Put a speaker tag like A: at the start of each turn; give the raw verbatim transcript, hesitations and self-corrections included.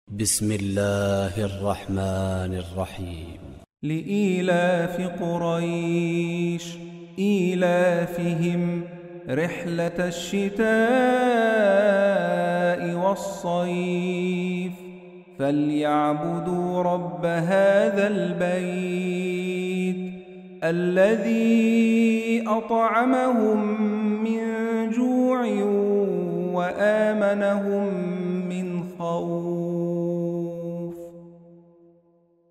A: بسم الله الرحمن الرحيم.
B: لإيلاف قريش إيلافهم رحلة الشتاء والصيف فليعبدوا رب هذا البيت الذي أطعمهم من جوع وآمنهم من خوف.